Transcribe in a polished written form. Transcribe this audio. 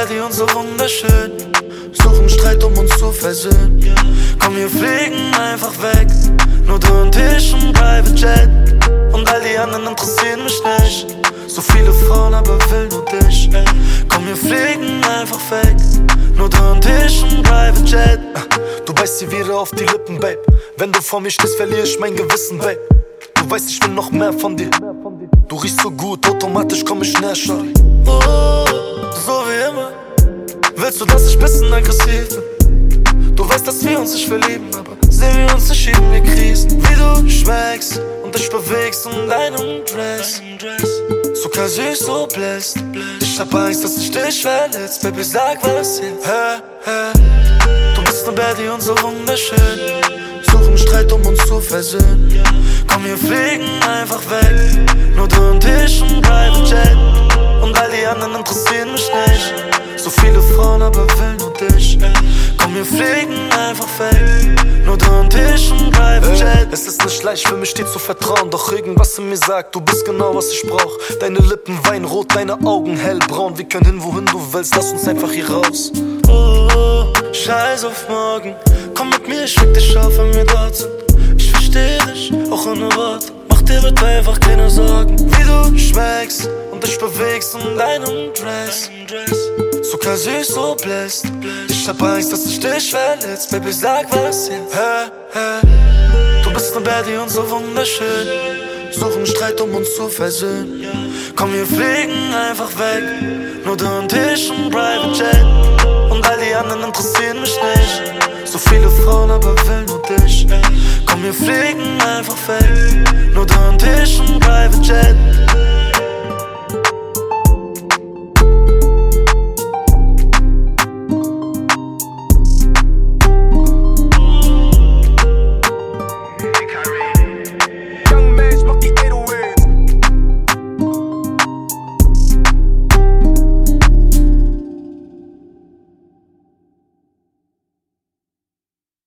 Baddie und so wunderschön. Suchen Streit, um uns zu versöhnen. Komm, wir fliegen einfach weg. Nur du und ich im Private Jet. Und all die anderen interessieren mich nicht. So viele Frauen, aber will nur dich. Komm, wir fliegen einfach weg. Nur du und ich im Private Jet. Du beißt sie wieder auf die Lippen, Babe. Wenn du vor mir stehst, verliere ich mein Gewissen, Babe. Du weißt, ich will noch mehr von dir. Du riechst so gut, automatisch komm ich näher, Shorty. Oh, so wie immer. Willst du, dass ich bisschen aggressiv bin? Du weißt, dass wir uns nicht verlieben, aber sehen wir uns nicht, schieben wir Krisen. Wie du schmeckst und dich bewegst in deinem Dress. Zucker süß, so bläst. Ich hab Angst, dass ich dich verletzt. Baby, sag was jetzt. Du bist ne Baddie und so wunderschön. Suchen Streit, um uns zu versöhnen. Komm, wir fliegen einfach weg. Nur du und ich im Private Jet. Und all die anderen interessieren mich nicht. So viele Frauen, aber will nur dich. Komm, wir fliegen einfach weg. Nur du und ich im Private Jet. Es ist nicht leicht für mich dir zu vertrauen. Doch irgendwas in mir sagt, du bist genau was ich brauch. Deine Lippen weinrot, deine Augen hellbraun. Wir können hin, wohin du willst, lass uns einfach hier raus. Oh, scheiß auf morgen. Komm mit mir, ich weck dich auf, wenn wir dort sind. Ich versteh dich, auch ohne Worte. Mach dir bitte einfach keine Sorgen. Wie du schmeckst und dich bewegst in deinem Dress. Zucker süß, so bläst. Ich hab Angst, dass ich dich verletzt. Baby, sag was jetzt. Du bist ne Baddie und so wunderschön. Suchen Streit, um uns zu versöhnen. Komm, wir fliegen einfach weg. Nur du und ich im Private Jet. Und all die anderen interessieren mich nicht. So viele Frauen, aber will nur dich. Komm, wir fliegen einfach weg. Nur du und ich im Private Jet.